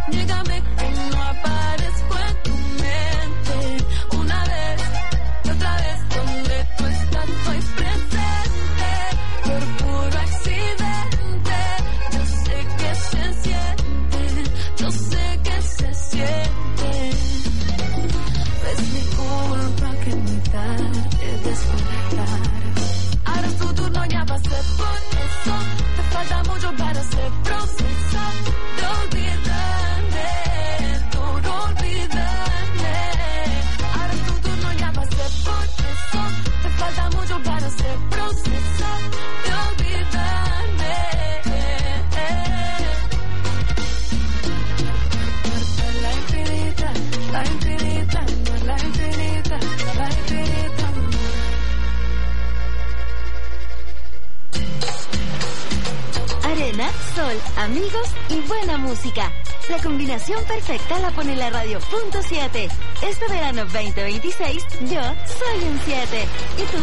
Niégame que no aparezco en tu mente. Una vez y otra vez, donde tú estás, estoy presente. Por puro accidente, yo sé que se siente, yo sé que se siente. Es mi culpa que muy tarde despertar. Ahora es tu turno, ya pasé por eso. Te falta mucho para hacer proceso de olvidarme, por olvidarme. Ahora es tu turno, ya pasé por eso. Te falta mucho para hacer proceso de olvidarme. La infinita, la infinita, la infinita, la infinita. Arena, sol, amigos y buena música. La combinación perfecta la pone la radio Punto 7. Este verano 2026, yo soy un 7. ¿Y tú?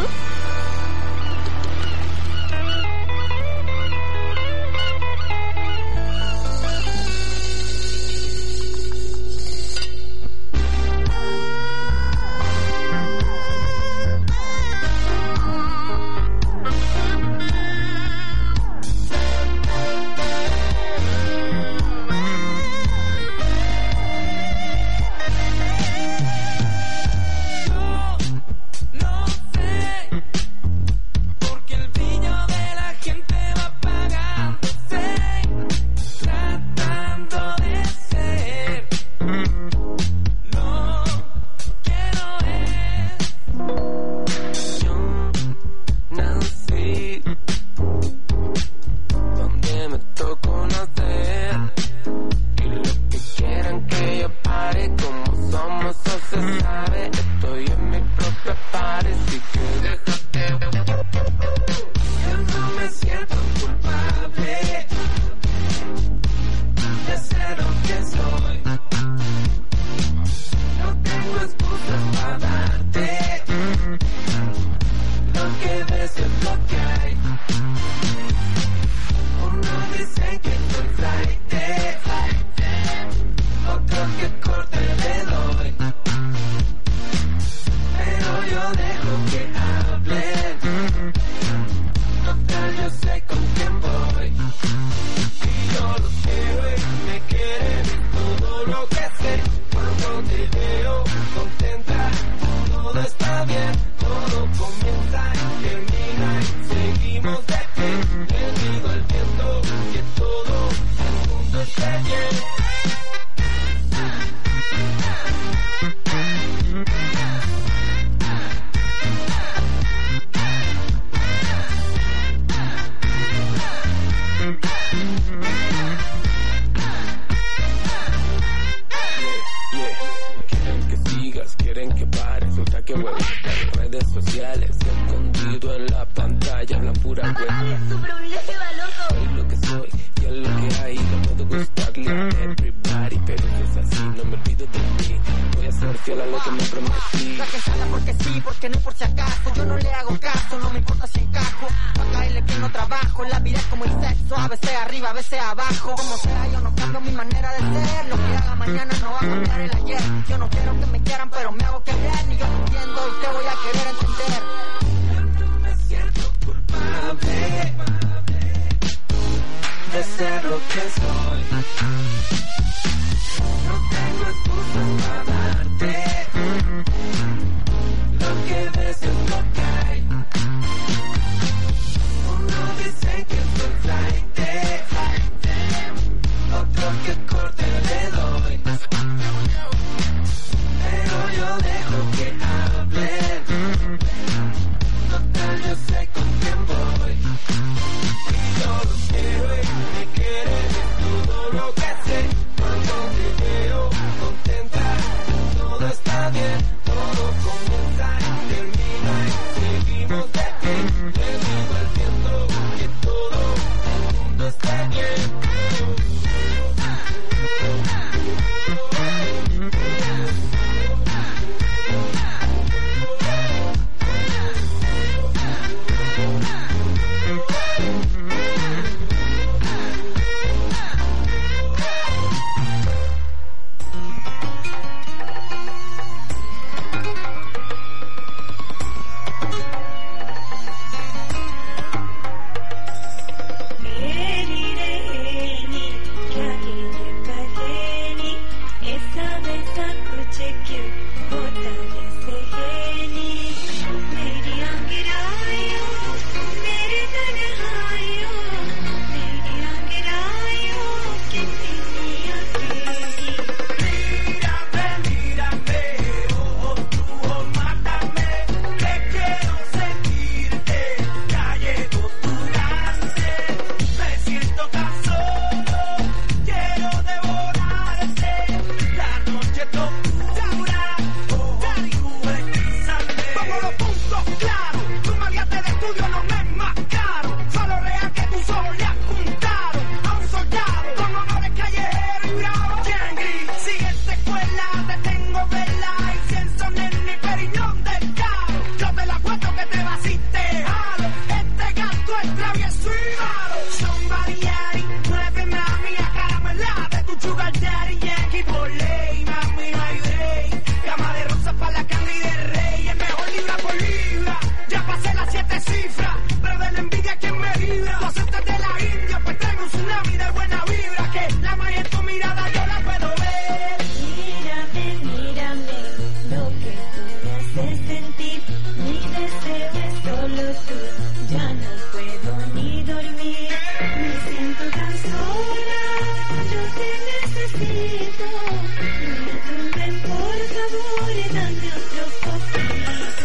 Daddy Yankee por ley, mami, no hay rey. Cama de rosa para la Candy del Rey. El mejor libra por libra. Ya pasé las 7 cifras, pero de la envidia quien me libra. Tú aceptas de la India, pues traigo un tsunami de buena vibra. Que la magia en tu mirada yo la puedo ver. Mírame, mírame, lo que tú me haces sentir. Mi deseo es solo tú, ya no puedo ni dormir. Me siento tan sola, yo te necesito. Ven, por favor, dame otro poquito.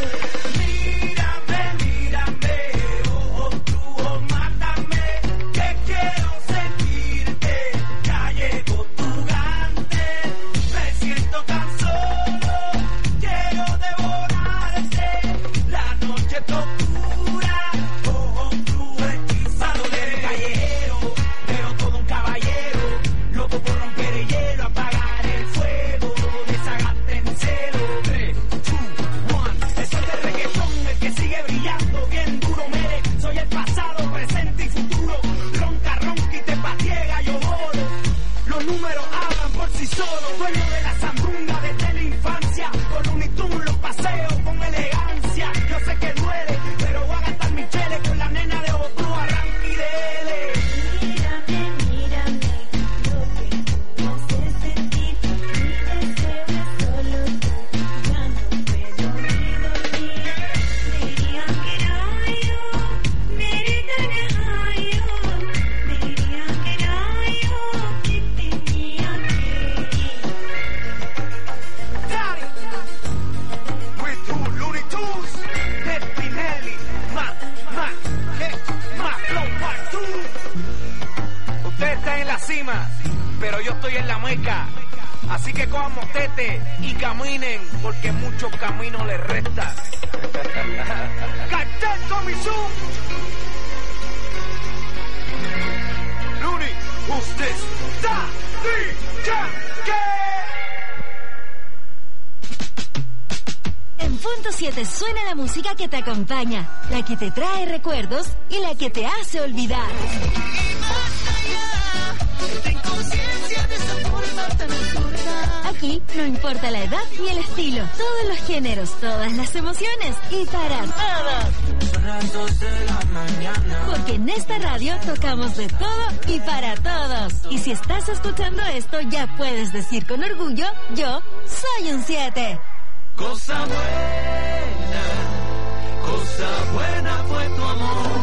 Mírame, oh, tú, mátame. Que quiero sentirte, ya llegó tu gante. Me siento tan solo, quiero devorarte. La noche tortura, oh, tú, hechizado del callejero. Pero todo un caballero, loco por romper el hielo, apagar el fuego, desagarte en cero. 3, 2, 1, eso es de reggaetón, el que sigue brillando, bien duro, mere. Soy el pasado, presente y futuro. Ronca, ronca y te patiega, yo joro. Los números hablan por sí solos. Dueño de la sandunga desde la infancia. Con Looney Tunes los paseo con elegancia. Yo sé que duele, pero voy a gastar mi chele con la nena de otro arranque y de L. Mírame, mírame, lo que tú me haces sentir. Mi deseo es solo tú, ya no puedo ni dormir. Dirían que era yo, dirían que era yo, que tenía que ir. Daddy, with two Looney Tunes, Ned Pinelli, más flow part 2. Usted está en la cima, pero yo estoy en la meca. Así que cojan motete y caminen, porque muchos caminos les restan. ¡Cartel Comisión! Looney, usted está En punto 7 suena la música que te acompaña, la que te trae recuerdos y la que te hace olvidar. Aquí no importa la edad ni el estilo, todos los géneros, todas las emociones y para todos. Porque en esta radio tocamos de todo y para todos. Y si estás escuchando esto, ya puedes decir con orgullo, yo soy un 7. Cosa buena fue tu amor.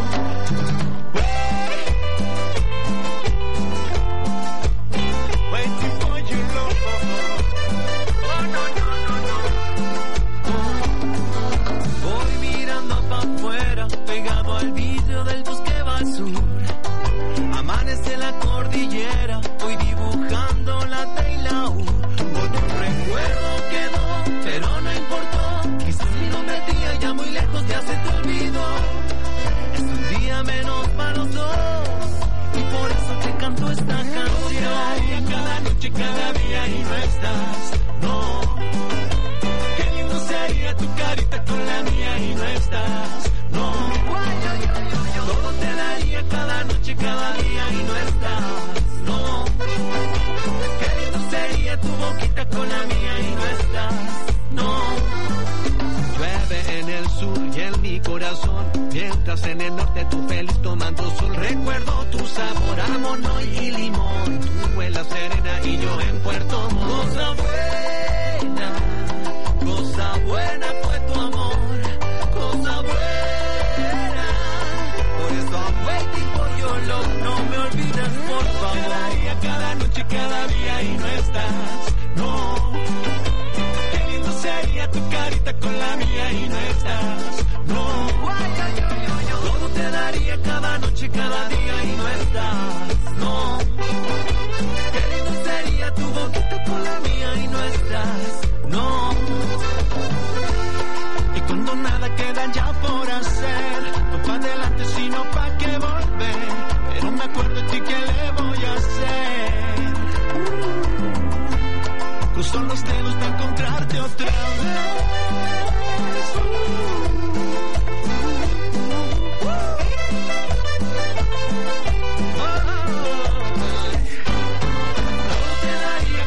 Waiting for your love. Oh, no. Voy mirando pa' afuera, pegado al vidrio del bosque va al sur. Amanece la cordillera, voy dibujando la T y la U. Por un recuerdo quedó, pero no importó. Quizás mi nombre al día ya muy lejos ya se te olvidó. Es un día menos para los dos, y por eso te canto esta canción. Cada noche, cada día y no estás, no. Qué lindo sería tu carita con la mía y no estás, no. Todo te daría cada noche, cada día y no estás, no. Qué lindo sería tu boquita con la mía y no estás, no. Llueve en el sur y en mi corazón, mientras en el norte tú feliz tomando sol. Recuerdo tu sabor a mono y limón, tú en la Serena y yo en Puerto Montt. Cosa buena fue tu amor, cosa buena. Por eso I'm waiting for your love, no me olvides por favor. Cada noche, cada día y no estás, no. Qué lindo sería tu carita con la mía y no estás, no. Todo te daría cada noche, cada día y no estás, no. Qué lindo sería tu boquita con la mía y no estás, no. Y cuando nada queda ya por hacer, no pa' adelante sino pa' que volver. Pero me acuerdo de ti, ¿qué le voy a hacer? Cruzo los dedos para encontrarte otra vez. Todo te daría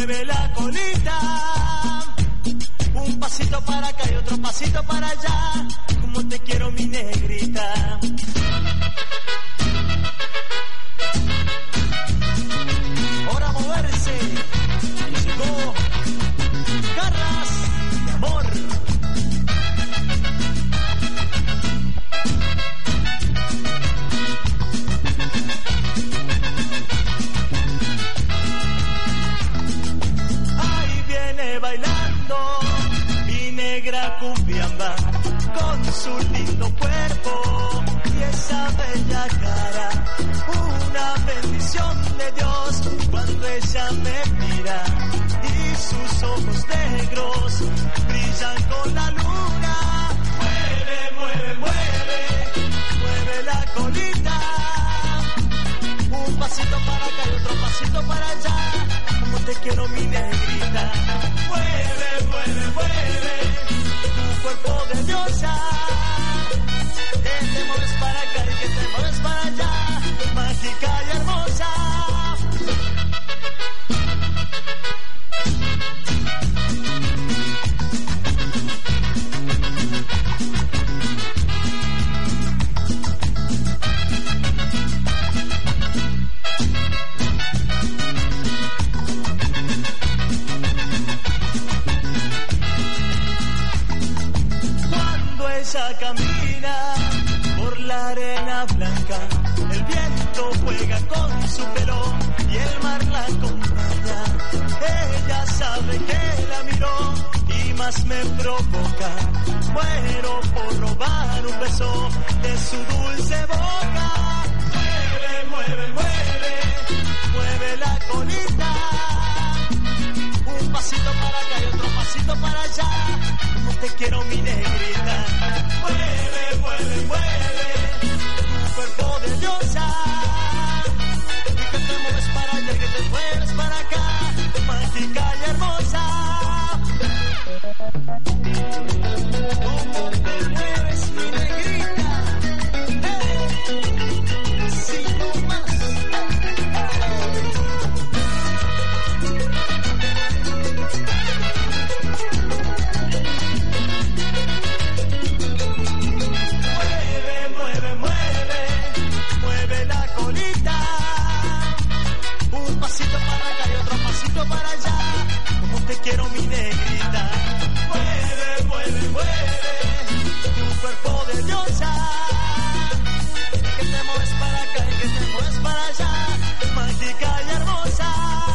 mueve la colita. Un pasito para acá y otro pasito para allá. Como te quiero, mi negrita. Ahora moverse. Llegó Garras de Amor. Ahí viene bailando mi negra cumbiamba con su lindo cuerpo y esa bella cara. Una bendición de Dios cuando ella me mira y sus ojos negros brillan con la luna. Mueve, mueve, mueve, mueve la colita. Un pasito para acá y otro pasito para allá. Como te quiero, mi negrita. Mueve, mueve, mueve tu cuerpo de diosa. Que te mueves para acá y que te mueves para allá. Mágica y hermosa. Cuando ella camina por la arena blanca, el viento juega con su pelo y el mar la acompaña. Ella sabe que la miró y más me provoca. Muero por robar un beso de su dulce boca. Mueve, mueve, mueve, mueve la colita. Un pasito para acá y otro pasito para allá. Como te quiero, mi negrita. Mueve, mueve, mueve tu cuerpo de diosa. Y que te mueves para allá y que te mueves para acá. Mágica y hermosa. ¿Cómo te mueves, mi negrita? Hey, si no más. Mueve, mueve, mueve, mueve la colita. Un pasito para acá y otro pasito para allá. Como te quiero, mi negrita. Mueve, mueve, mueve tu cuerpo de diosa. Y que te mueves para acá y que te mueves para allá. Mágica y hermosa.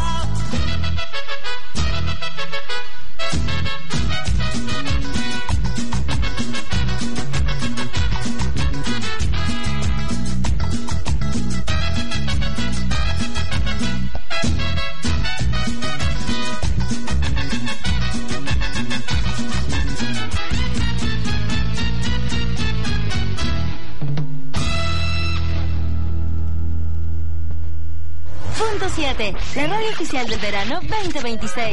Punto 7, la radio oficial del verano 2026.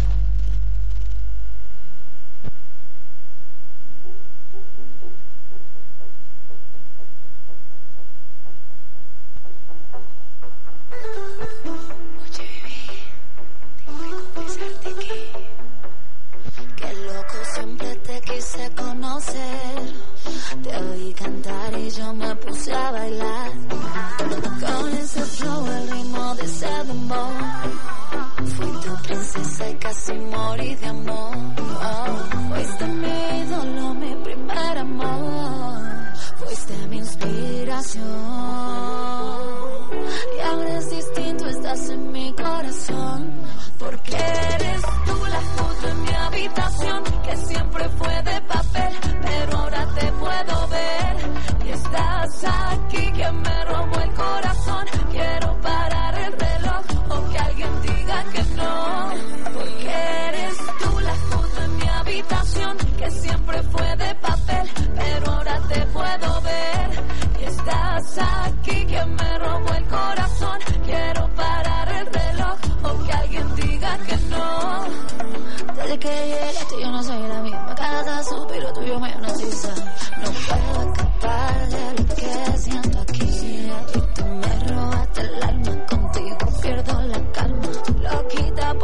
Qué loco, siempre te quise conocer. Te oí cantar y yo me puse a bailar. Con ese flow, el ritmo de ese dembow. Fui tu princesa y casi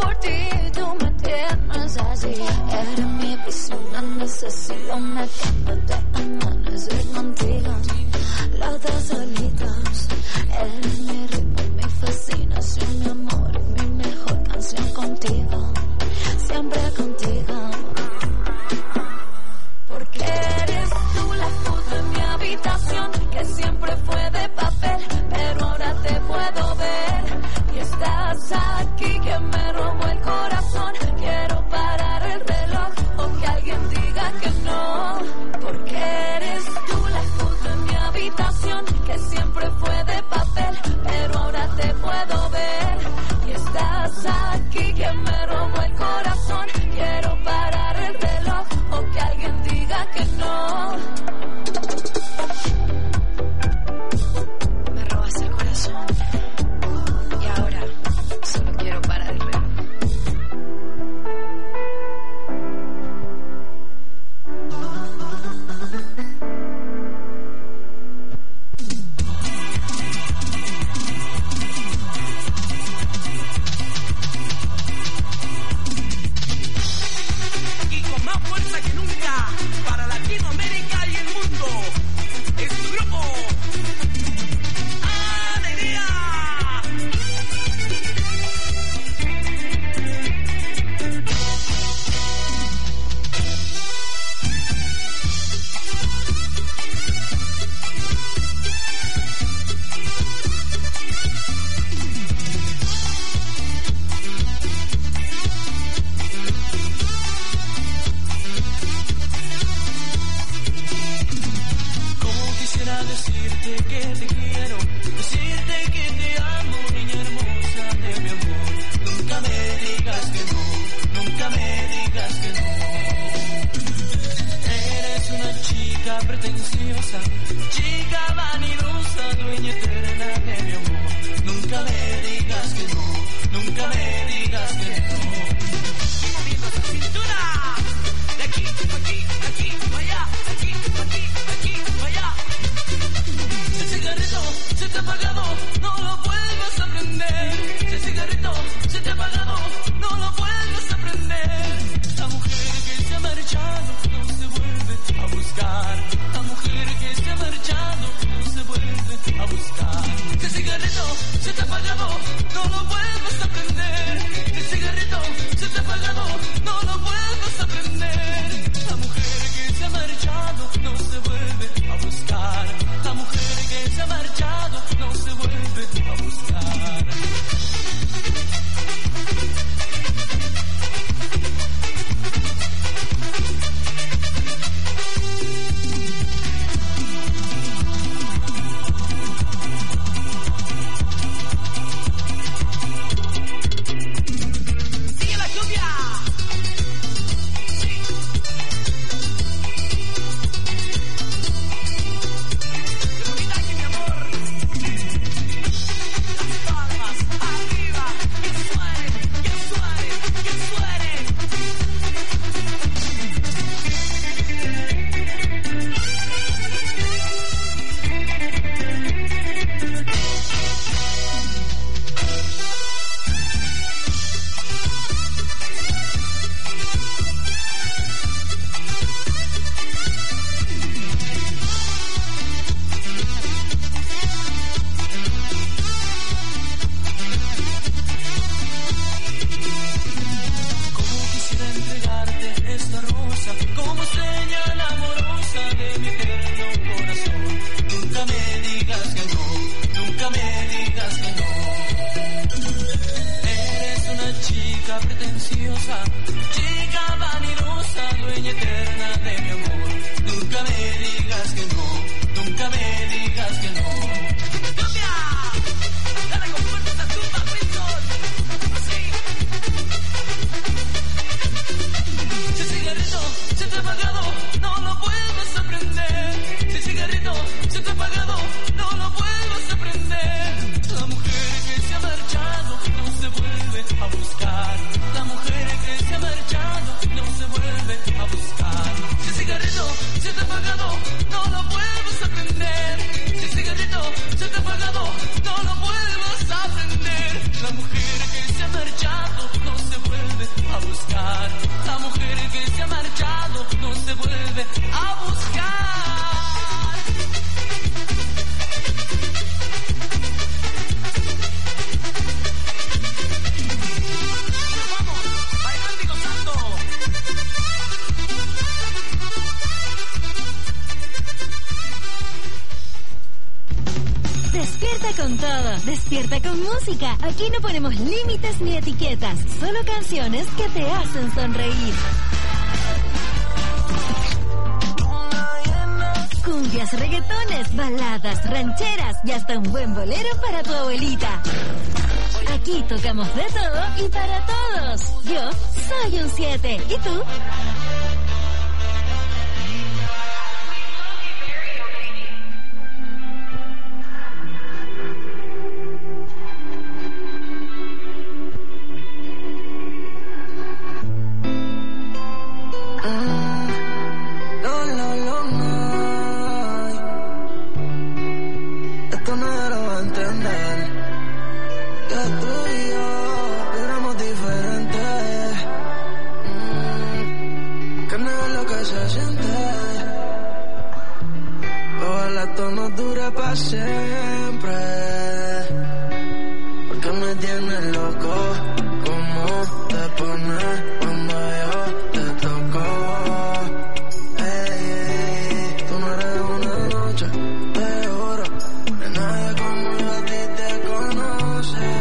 por ti, tú me tienes así. Eres mi vicio, una necesidad, una cama de amanecer contigo. Las dos solitos, eres mi ritmo, mi fascinación, mi amor, mi mejor canción contigo, siempre contigo. Porque eres tú la foto en mi habitación, que siempre fue de papel, pero ahora te puedo ver. Y estás aquí que me robó el corazón. Quiero parar el reloj o que alguien diga que no. Porque eres tú la foto en mi habitación, que siempre fue de papel, pero ahora te puedo ver. Y estás aquí que me robó el corazón. Quiero parar el reloj o que alguien diga que no. Me robas el corazón y ahora solo quiero parar el reloj. Y con más fuerza que nunca para Latinoamérica y el mundo, es tu grupo Alegría. Como quisiera decirte que te quiero, decirte que te amo, niña hermosa de mi amor. Nunca me digas que no, nunca me digas que no. Eres una chica pretenciosa, chica vanidosa, dueña eterna de mi amor. Nunca me digas que no, nunca me digas que no. Y moviendo esa cintura, de aquí, aquí, aquí, allá, aquí, aquí, aquí, allá. Si el cigarrito se te ha apagado, no lo vuelvas a prender. Si el cigarrito se te ha apagado, no lo vuelvas a prender. La mujer que se ha marchado no se vuelve a buscar. La mujer que se ha marchado no se vuelve a buscar. Si el cigarrito se te ha apagado, no lo vuelvas a prender. Si el cigarrito se te ha apagado, no lo vuelvas a prender. La mujer que se ha marchado no se vuelve a buscar. La mujer que se ha marchado no se vuelve a buscar. ¡Sigue la lluvia! Sí. ¡Qué bonita aquí, mi amor! Las palmas arriba, que suenen, que suenen, que suenen. Como quisiera entregarte esta rosa como señal amorosa de mi eterno corazón. Nunca me digas que no, nunca me digas que no. Eres una chica pretenciosa, chica vanidosa, dueña eterna de mi amor. Nunca me digas que no, nunca me digas que no. ¡Lluvia! Dale con fuerza esa tumba, Wilson. Así. Si el cigarrito se te ha apagado, no lo vuelvas a prender. Si el cigarrito se te ha apagado, no lo vuelvas a prender. La mujer que se ha marchado no se vuelve a buscar. La mujer que se ha marchado no se vuelve a buscar. Si el cigarrito se te ha apagado, no lo vuelvas a prender. Si el cigarrito se te ha apagado, no lo vuelvas a prender. La mujer que se ha marchado no se Despierta con música. Aquí no ponemos límites ni etiquetas, solo canciones que te hacen sonreír. Cumbias, reggaetones, baladas, rancheras y hasta un buen bolero para tu abuelita. Aquí tocamos de todo y para todos. Yo soy un 7. ¿Y tú? Para siempre, porque me tienes loco. ¿Cómo te pones cuando yo te toco? Hey, tú no eres una noche de oro, de nadie como yo a ti te conoce.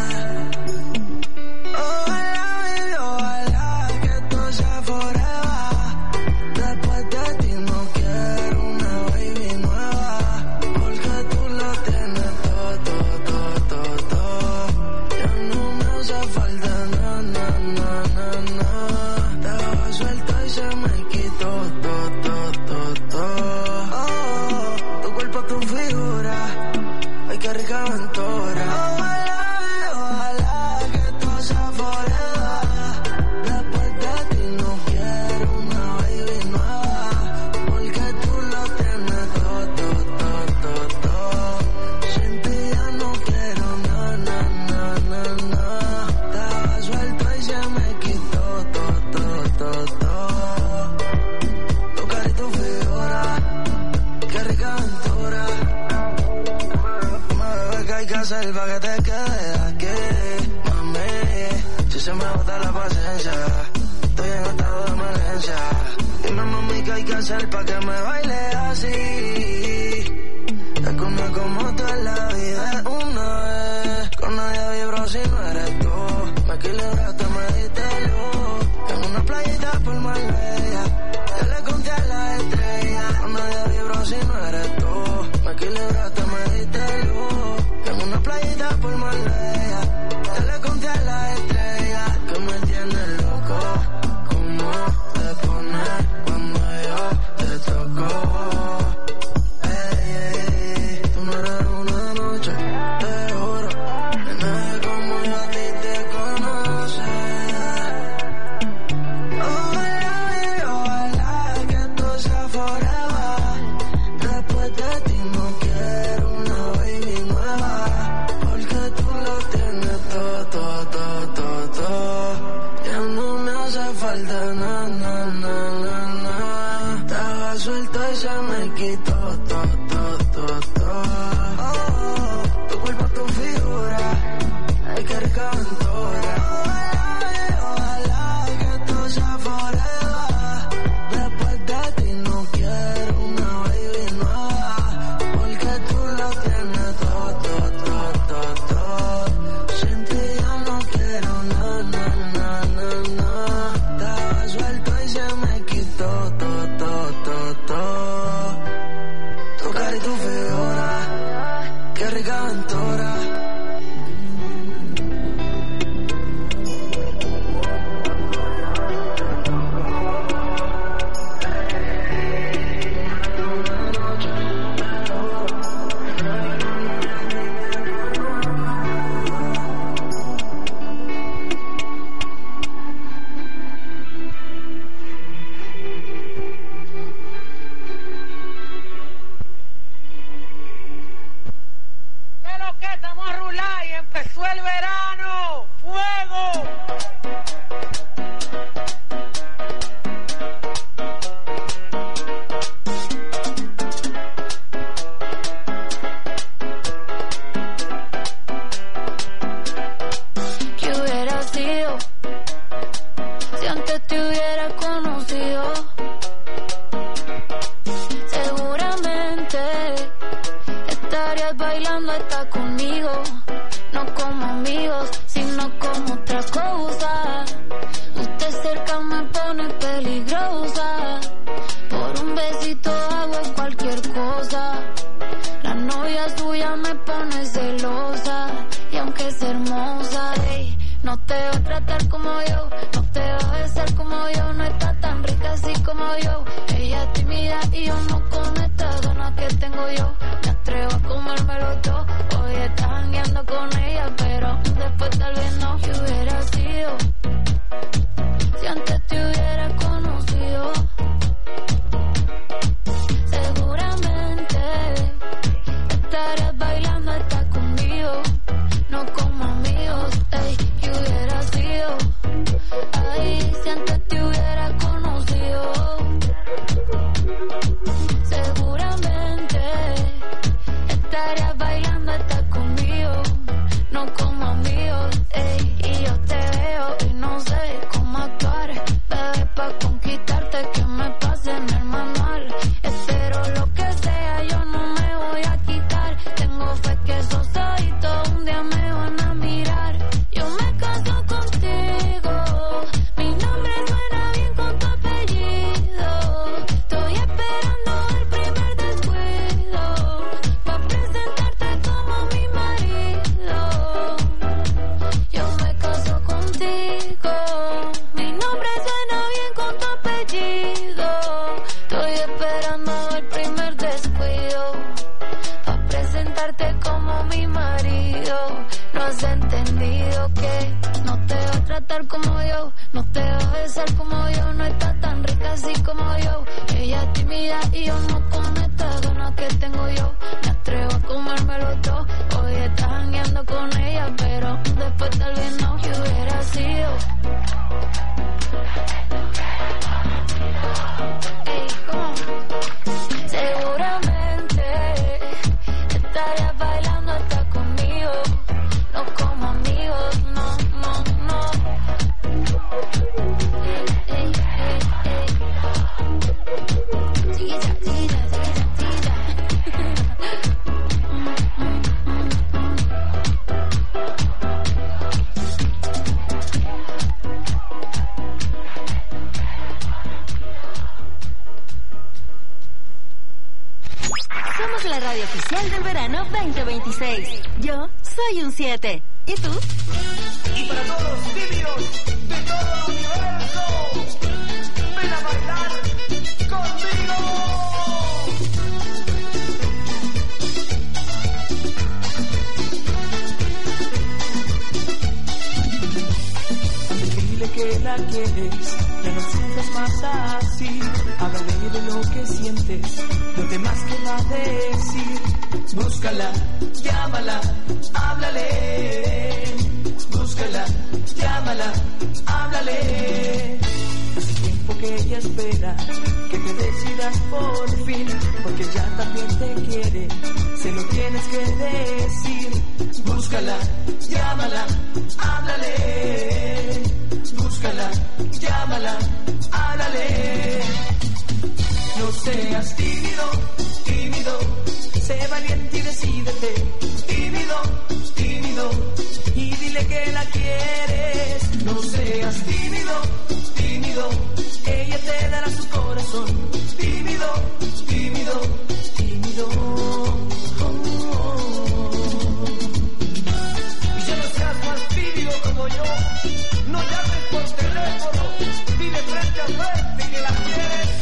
Ojalá, baby, ojalá que esto sea forever. Después de ti no quiero una baby nueva. Pa' que te quedes aquí, mami. Si se me bota la paciencia, estoy en estado de emergencia. Dime, mami, ¿qué hay que hacer pa' que me baile así? Es que una como tú en la vida es una vez. Con nadie vibro si no eres tú. Me equilibraste, me diste luz. En una playita por Marbella, yo le conté a la estrella. Con nadie vibro si no eres tú. Me equilibraste, me diste luz. En una playita por Marbella, yo le conté a la estrella que me tiene loco. ¿Cómo te pones cuando yo te toco? Hey, tú no eres una noche de oro, de nadie como yo a ti te conoce. Ojalá, baby, ojalá que esto sea forever. Después de ti no quiero una baby nueva. Porque tú lo tienes todo, todo, todo, todo. como yo, no te va a besar como yo, no está tan rica así como yo. Ella es tímida y yo no con estas ganas que tengo yo. Me atrevo a comérmelo todo. Hoy estás jangueando con ella, pero después tal vez no. ¿Qué hubiera sido si antes te hubiera conocido? Seguramente estarías bailando hasta conmigo, no como amigos. Ey, ¿qué hubiera sido? Ay, si antes te hubiera conocido. Seguramente estarías bailando hasta conmigo, no como amigos. Ey, y yo te veo y no sé cómo actuar, bebé, pa' conquistarte que me pase en el manual. Espero lo que sea, yo no me voy a quitar. Tengo fe que esos ojitos un día me van a mirar. Yo me caso contigo, mi nombre suena bien con tu apellido. Estoy esperando el primer descuido pa' presentarte como mi marido. Yo me caso contigo, mi nombre suena bien con tu apellido. Estoy esperando el primer descuido pa' presentarte como mi marido. No has entendido que no te va a tratar como yo, no te va a besar como yo, no está tan rica así como yo. Ella es tímida y yo no con estas ganas que tengo yo. Me atrevo a comérmelo todo. Hoy estás jangueando con ella, pero después tal vez no. ¿Qué hubiera sido? Ey, ¿cómo? Seguramente estarías bailando hasta conmigo, no como amigos, no, no, no. Ey, ey, ey, ey. Chiquita, chiquita, chiquita, Somos la radio oficial del verano 2026. Yo soy un 7. ¿Y tú? Y para todos los tímidos de todo el universo, ven a bailar conmigo. Dile que la quieres, ya no sientas más así. Háblale de lo que sientes, lo demás que va a decir. Búscala, llámala, háblale. Búscala, llámala, háblale. Hace tiempo que ella espera que te decidas por fin, porque ya también te quiere, se lo tienes que decir. Búscala, llámala, háblale. Búscala, llámala, háblale. No seas tímido, tímido, sé valiente y decídete. Tímido, tímido, y dile que la quieres. No seas tímido, tímido, ella te dará su corazón. Tímido, tímido, tímido. Oh, oh, oh. Y ya no seas más tímido como yo. No llames por teléfono, dile frente a frente que la quieres.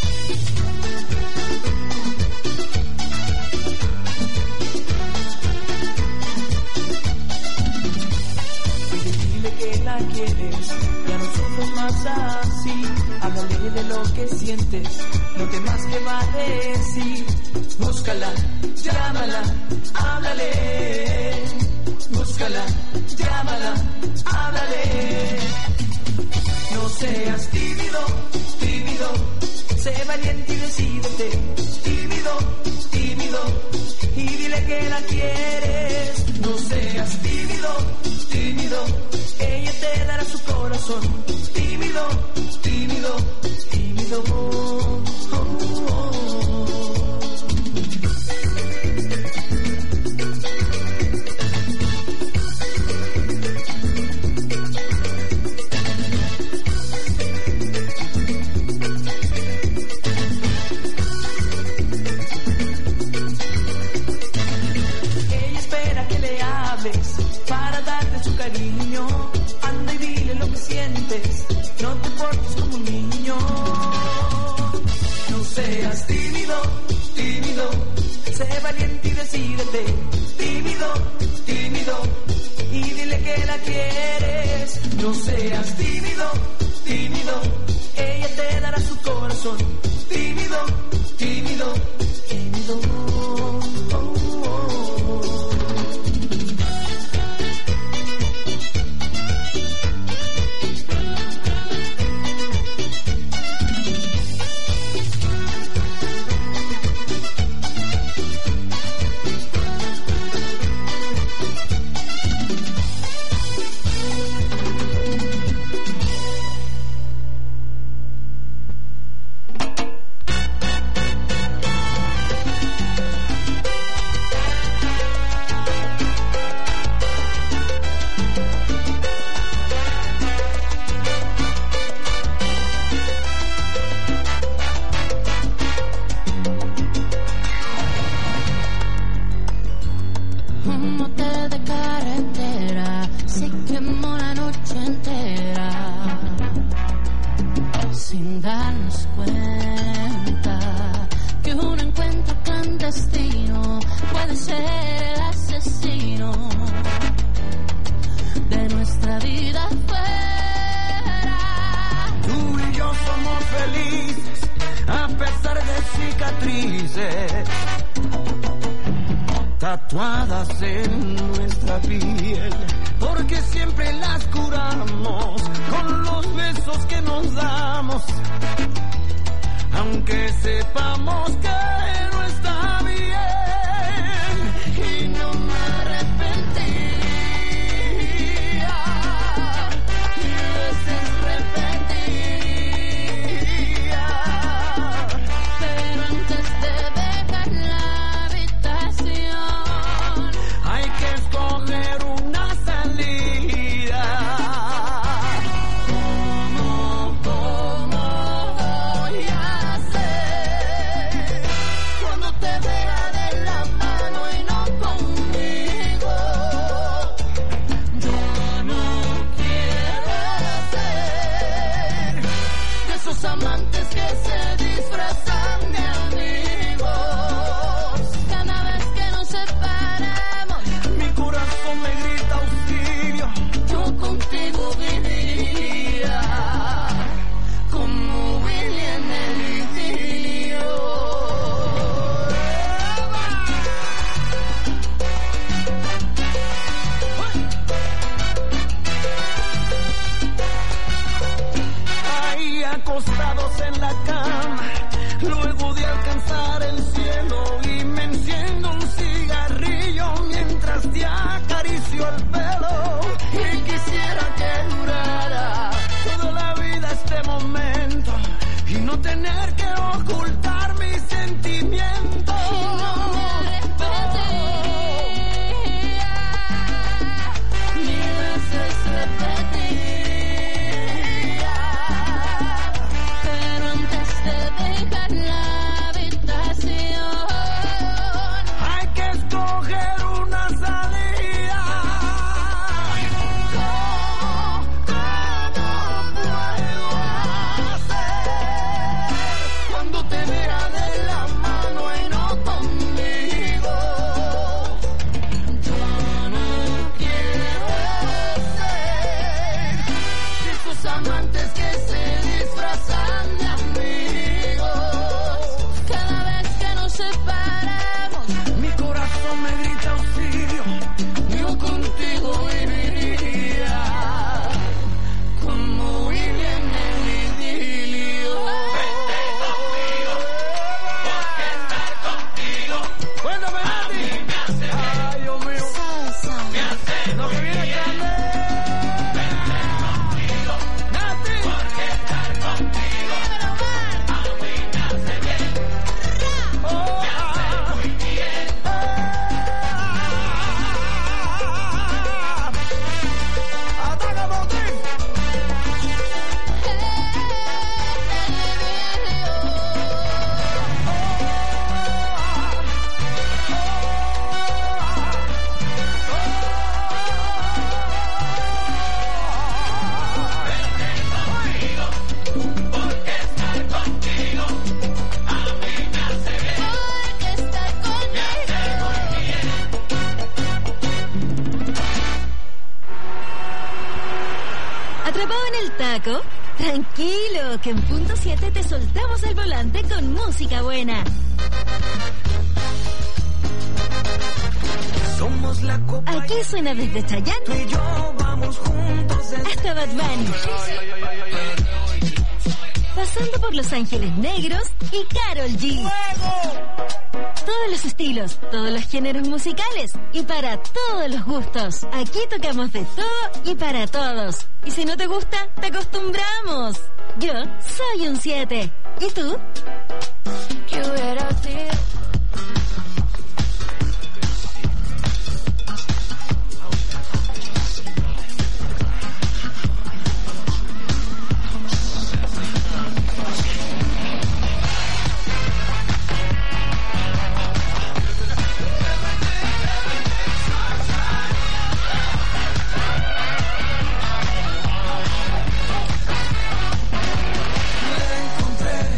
Dile que la quieres, ya no sufres más así. Háblale de lo que sientes, lo que más que va a decir. Búscala, llámala, háblale. Búscala, llámala, háblale. No seas tímido, tímido, sé valiente y decídete. Tímido, tímido, y dile que la quieres. No seas tímido, tímido, ella te dará su corazón. Tímido, tímido, tímido. Oh, oh, oh. Ella espera que le hables para darte su cariño. Anda y dile lo que sientes. das cuenta que un encuentro clandestino puede ser el asesino de nuestra vida fuera. Tú y yo somos felices a pesar de cicatrices tatuadas en nuestra piel, porque siempre las curamos con los besos que nos damos, aunque sepamos que no está bien, y no me arrepentiría, y a veces repetiría, Pero antes de dejar la habitación, hay que escoger una salida. ¿Cómo voy a hacer cuando te vea de la mano y no conmigo? Yo no quiero ser de esos amantes que se disfrazan de amigos. cada vez que nos separamos, Mi corazón me grita auxilio. yo contigo viviría como Willy en el idilio. Ahí acostados en la cama, luego de alcanzar el cielo, y me enciendo un cigarrillo mientras te acaricio el pelo. Y quisiera que durara toda la vida este momento y no tener que ocultar mis sentimientos. Mil veces repetiría, pero antes de dejar la habitación, Hay que escoger una salida. ¿Cómo puedo hacer cuando te vea de la mano y no conmigo? yo no quiero ser de esos amantes que se disfrazan de amigos. cada vez que nos separamos, Mi corazón me grita auxilio. Yo contigo viviría como Willy en el idilio. Vente conmigo, porque estar contigo. Cuéntame, Nati. Ay, Dios mío. Me hace lo que viene grande. Vente conmigo, Nati. Porque estar contigo. A mí me hace bien. Me hace muy bien. Ataca, Motín. porque estar contigo. ¿Atrapado en el taco? Tranquilo, que en punto 7 te soltamos el volante con música buena. Somos la copa. Aquí suena desde Tú Chayanne y yo vamos juntos desde hasta Bad Bunny, pasando por Los Ángeles Negros y Karol G. Todos los estilos, todos los géneros musicales y para todos los gustos. Aquí tocamos de todo y para todos. Y si no te gusta, te acostumbramos. Yo soy un 7. ¿Y tú? ¿Qué hubiera sido? encontré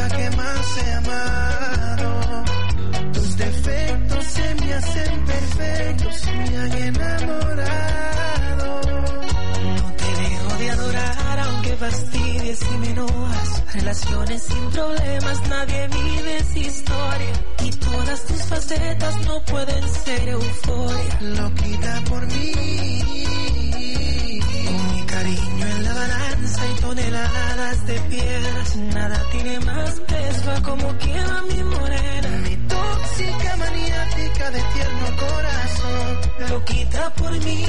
la que más he amado. Tus defectos se me hacen perfectos, me han enamorado. No te dejo de adorar aunque fastidies y me enojas. Relaciones sin problemas, nadie vive esa historia. Y todas tus facetas no pueden ser euforia. Loquita por mí, con mi cariño en la balanza y toneladas de piedras. Nada tiene más peso a como quiera mi morena. mi tóxica maniática de tierno corazón. Loquita por mí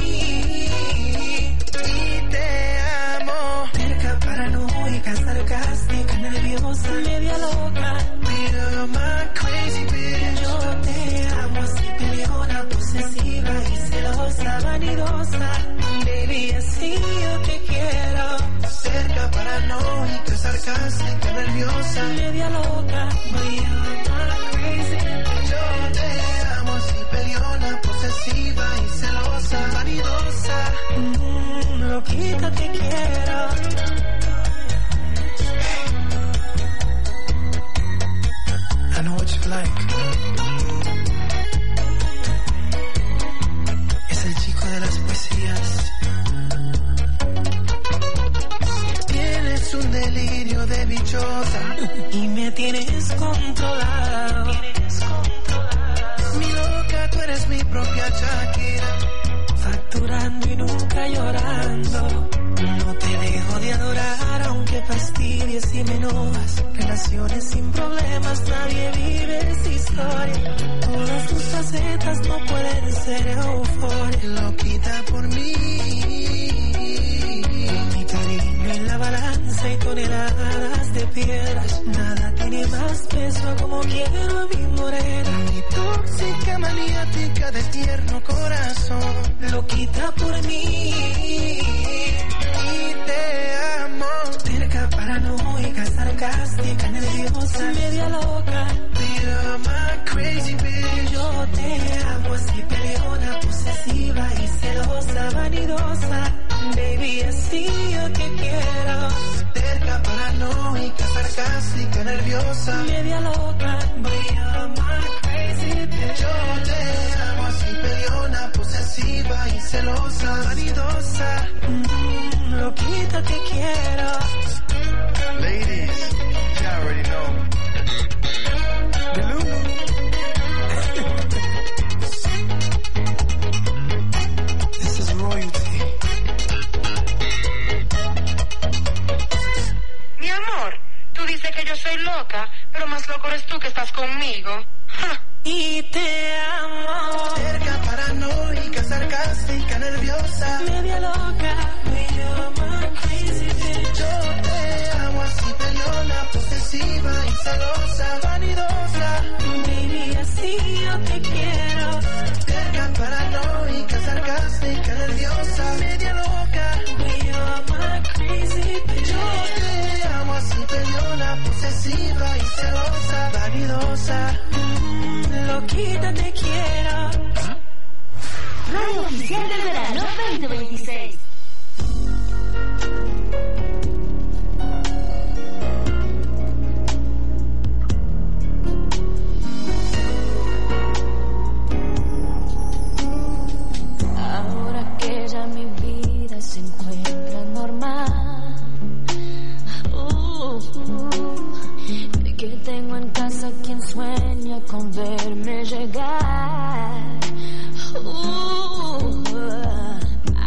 Y te amo, terca, paranoica, sarcástica, nerviosa, media loca. you're my crazy bitch. Yo te amo así, peleona, posesiva y celosa, vanidosa. Baby, así yo te quiero. Cerca, paranoica, sarcástica, nerviosa. Media loca, but you're my crazy. Yo te amo así, peleona, posesiva y celosa, vanidosa. Loquita te quiero. I know what you like. Es el chico de las poesías. Tienes un delirio de bichota Y me tienes controlado. Mi loca, tú eres mi propia Shakira. Facturando y nunca llorando. No te dejo de adorar aunque fastidies y me enojas. Relaciones sin problemas, nadie vive esa historia. Todas tus facetas no pueden ser euforia. Loquita por mí. Mi cariño en la balanza y toneladas de piedras. Nada tiene más peso a como quiero a mi morena. Mi tóxica maniática de tierno corazón. Loquita por mí. Y te amo, Terca, paranoica, sarcástica, nerviosa, media loca. you're my crazy bitch. Yo te amo así, peleona, posesiva y celosa, vanidosa. Baby, así yo te quiero. Terca, paranoica, sarcástica, nerviosa. Media loca, but you're my crazy bitch. Yo te amo así, peleona, posesiva y celosa, vanidosa. Loquita te quiero. Ladies, you already know. Delulu. This is royalty. Mi amor, tú dices que yo soy loca, pero más loco eres tú que estás conmigo. Ja. Y te amo. Cerca, paranoica, sarcástica, nerviosa. Media loca, but you're my crazy bitch. Yo te amo así, peleona, posesiva y celosa, vanidosa. Baby, así yo te quiero. Cerca, paranoica, sarcástica, nerviosa, media loca. But you're my crazy bitch. Yo te amo así, peleona, posesiva y celosa, vanidosa. Loquita te quiero. Radio Oficial del Verano 2026. Ahora que ya mi vida se encuentra normal, que tengo en casa quien sueña con verme llegar.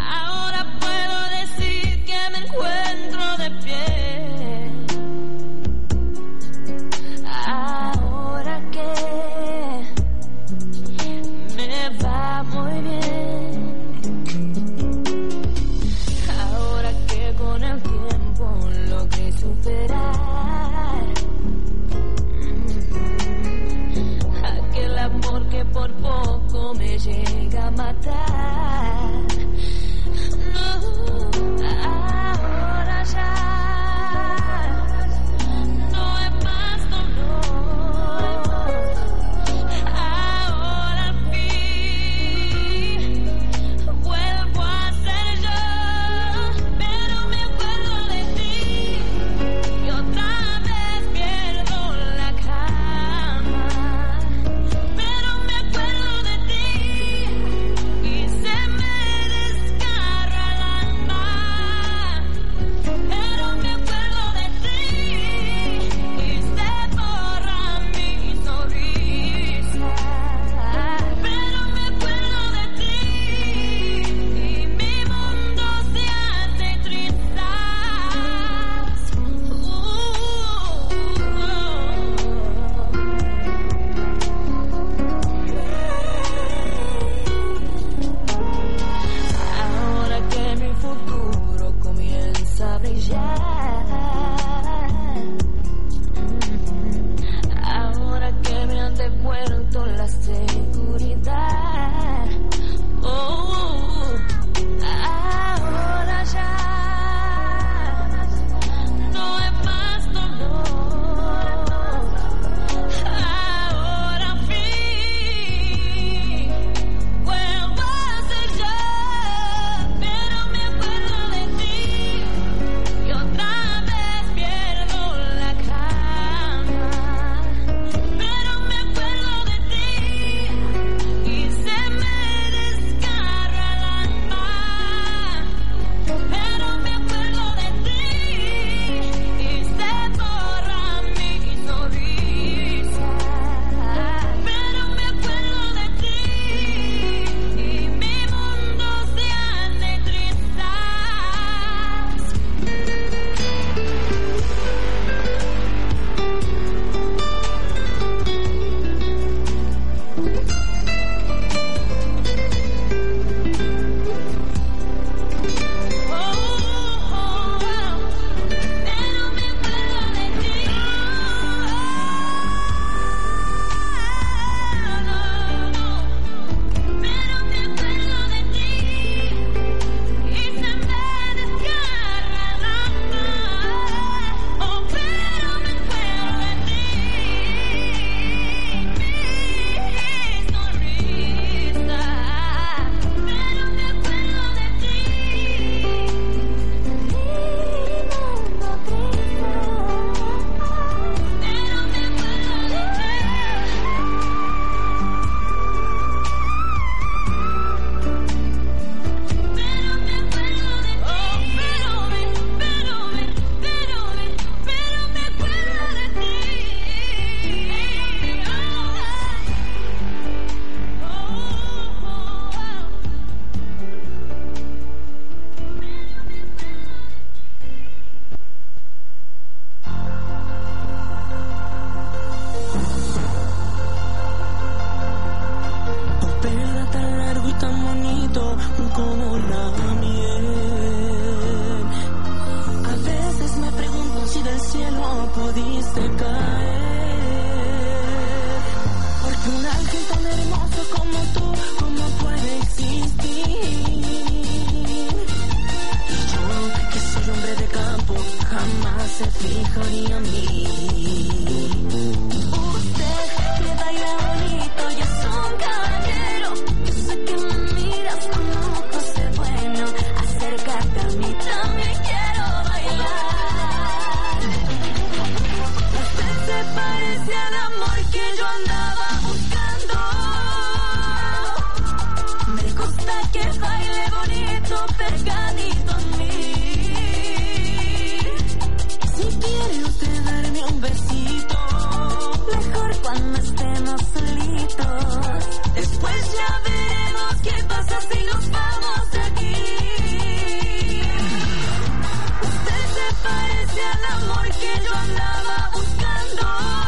hace fijo ni a mí. Usted que baila bonito y es un caballero. Yo sé que me miras con ojos de bueno. Acércate a mí, también quiero bailar. Usted se parece al amor que yo andaba buscando. Me gusta que baile bonito, pegadito a mí. Si quiere usted darme un besito, mejor cuando estemos solitos. Después ya veremos qué pasa si nos vamos de aquí. Usted se parece al amor que yo andaba buscando.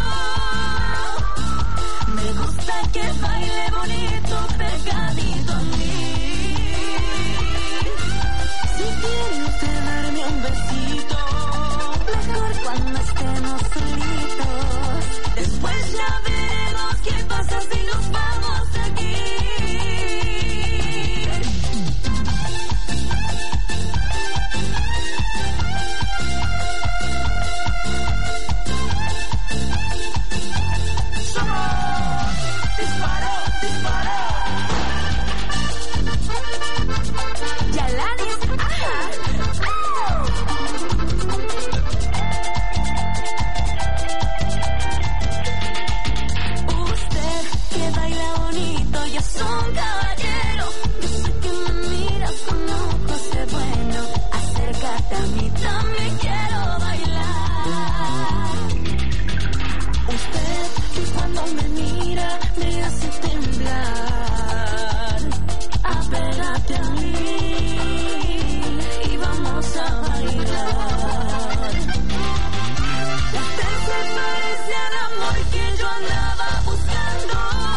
Me gusta que baile bonito, pegadito a mí. Si quiere usted darme un besito, mejor cuando estemos solitos. Después ya veremos qué pasa si nos vamos de aquí. ¡Disparo, disparo! Yalanis, ajá. Usted que baila bonito y es un caballero. Yo sé que me miras con ojos de bueno. Acércate a mí, también quiero bailar. Usted que cuando me mira me hace temblar. Apégate a mí y vamos a bailar. Usted se parece al amor que yo andaba buscando.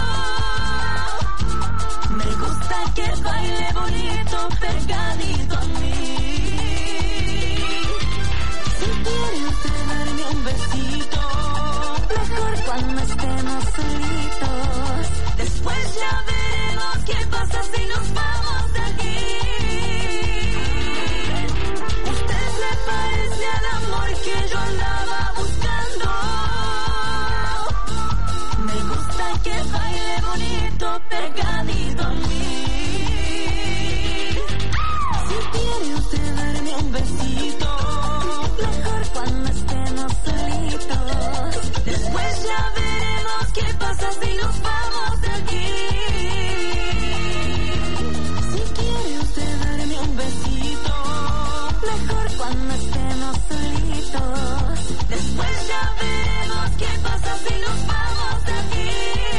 Me gusta que baile bonito, pegadito a mí. Si quiere usted darme un besito, mejor cuando estemos solitos. Después ya veremos qué pasa si nos vamos de aquí. Usted se parece al amor que yo andaba buscando. Me gusta que baile bonito, pegadito a mí. Si quiere usted darme un besito, mejor cuando estemos solitos. Después ya veremos qué pasa si nos vamos de aquí. Si quiere usted darme un besito, mejor cuando estemos solitos. Después ya veremos qué pasa si nos vamos de aquí.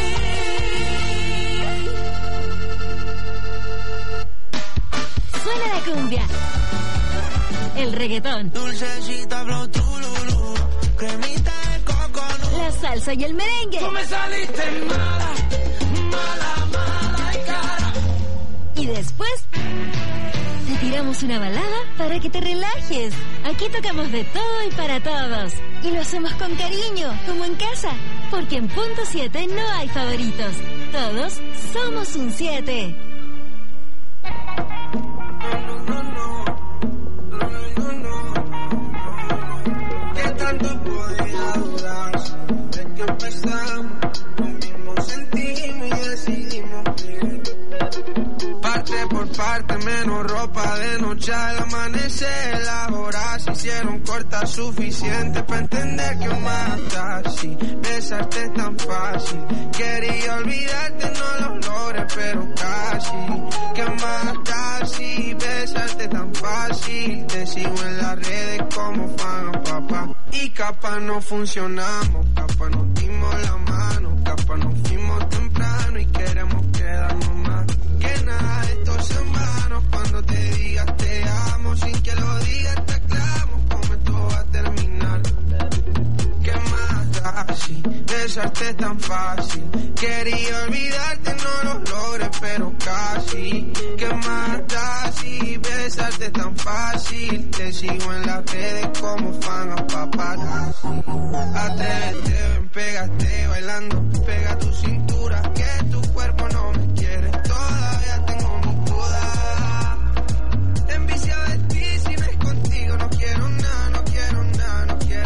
Suena la cumbia, el reggaetón, Dulcecita flow tululú, cremita de coconut. la salsa y el merengue. Tú me saliste mala, mala, mala y cara. Y después te tiramos una balada para que te relajes. Aquí tocamos de todo y para todos. Y lo hacemos con cariño, como en casa. Porque en punto 7 no hay favoritos. Todos somos un 7. ¿Qué tanto podía durar? Desde que empezamos, lo mismo sentimos y decidimos vivir. Parte por parte, menos ropa de noche al amanecer. Las horas se hicieron cortas, suficiente para entender que matas. Si besarte es tan fácil, quería olvidarte, no lo logré, pero casi. Que matas si besarte tan fácil. Te sigo en las redes como fan a papá. Y capaz no funcionamos, capaz nos dimos la mano, capaz nos fuimos temprano y queremos quedarnos más. Que nada de estos hermanos, cuando te digas te amo, sin que lo digas te aclamo, como esto va a terminar. Que mata si besarte es tan fácil, quería olvidarte, no lo logré, pero casi. Que mata si besarte es tan fácil, te sigo en las redes como fan a paparazzi. Atrévete, ven, pégate bailando, pega tu cintura, que tu cuerpo no me quiere, todavía tengo mi duda. Enviciado de ti, si no es contigo, no quiero nada, no quiero nada, no quiero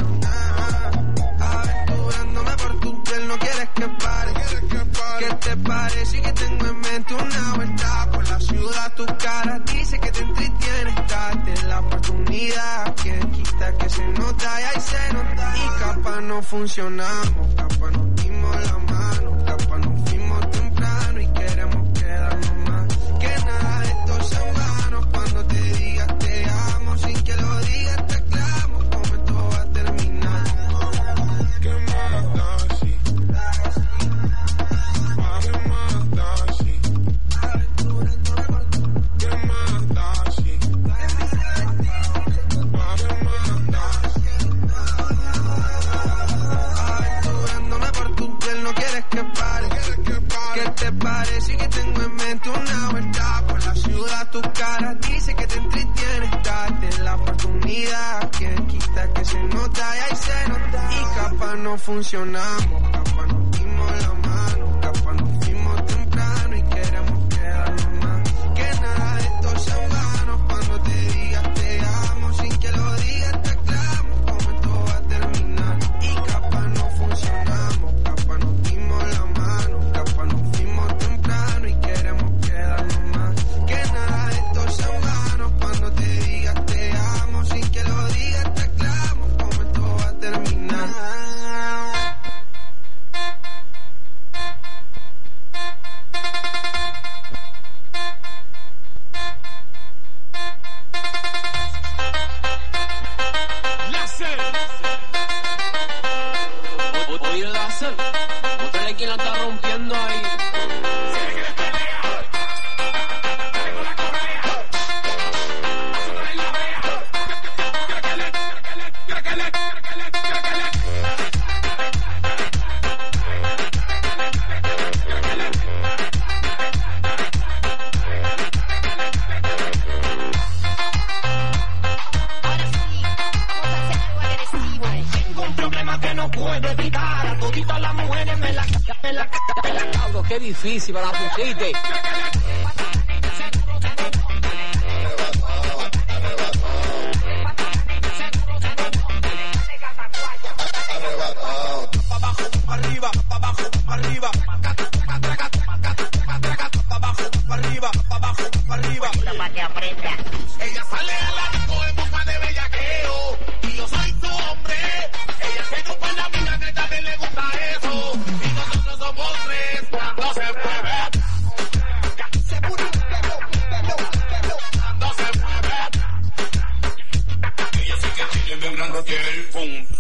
oportunidad. Quien quita que se nota y ahí se nota. Y capaz no funcionamos, capaz nos dimos la mano, capaz nos fuimos temprano y queremos quedarnos más. Que nada de esto sea en vano. Cuando te diga te amo, sin que lo digas te clamo, como esto va a terminar. ¿Qué más da si? ¿Qué más da si? ¿Qué más da si? Aventurándome por tu piel, no quieres que pare. ¿Qué te parece que tengo en mente una vuelta por la ciudad? Tu cara dice que te entretienes, date la oportunidad. Quien quita que se nota y ahí se nota. Y capaz no funcionamos, capaz nos dimos la mano, capaz nos fuimos temprano y queremos quedarnos más. Que nada de esto sea en vano. Cuando te diga te amo, sin que lo digas te clamo, como esto va a terminar. Y capaz no funcionamos, capaz nos dimos la mano, capaz nos fuimos temprano y queremos quedarnos más. Que nada de esto sea en vano. Cuando te diga te amo, sin que lo digas te clamo, como esto va a terminar. Oye, láser, muéstrale quién la está rompiendo ahí. Un problema que no puedo evitar. A toditas las mujeres me la Cabro, qué difícil para la pusiste. Ella sale a la disco en busca de bellaqueo y yo soy su hombre. Ella se dio con la amiga que también le gusta eso y nosotros somos tres cuando se mueve. Cuando se mueve. Ella sí que tiene bien grande piel, pum